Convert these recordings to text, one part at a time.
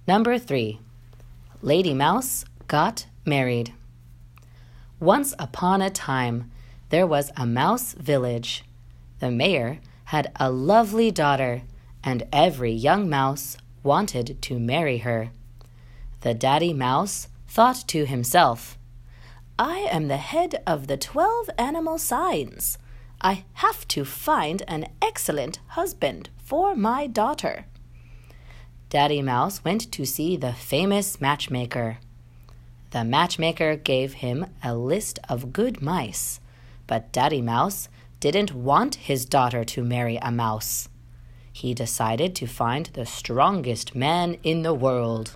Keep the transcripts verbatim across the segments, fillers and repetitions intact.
Number three, Lady Mouse got married. Once upon a time, there was a mouse village. The mayor had a lovely daughter, and every young mouse wanted to marry her. The daddy mouse thought to himself, I am the head of the twelve animal signs. I have to find an excellent husband for my daughter. Daddy Mouse went to see the famous matchmaker. The matchmaker gave him a list of good mice, but Daddy Mouse didn't want his daughter to marry a mouse. He decided to find the strongest man in the world.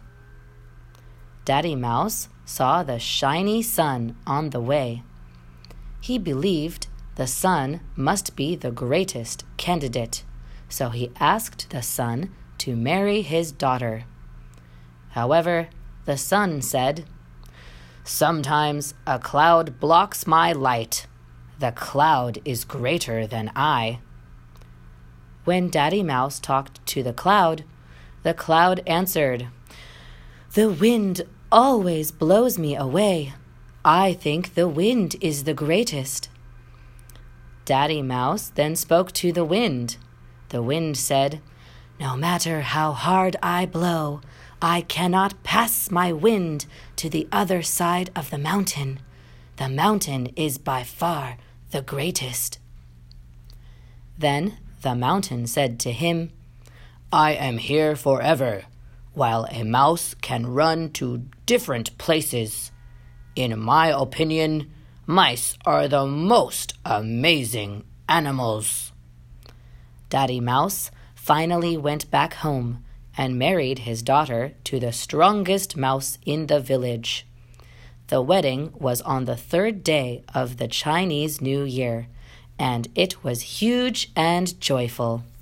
Daddy Mouse saw the shiny sun on the way. He believed the sun must be the greatest candidate, so he asked the sun to marry his daughter. However, the sun said, Sometimes a cloud blocks my light. The cloud is greater than I. When Daddy Mouse talked to the cloud, the cloud answered, The wind always blows me away. I think the wind is the greatest. Daddy Mouse then spoke to the wind. The wind said, No matter how hard I blow, I cannot pass my wind to the other side of the mountain. The mountain is by far the greatest. Then the mountain said to him, I am here forever, while a mouse can run to different places. In my opinion, mice are the most amazing animals. Daddy Mouse finally went back home and married his daughter to the strongest mouse in the village. The wedding was on the third day of the Chinese New Year, and it was huge and joyful.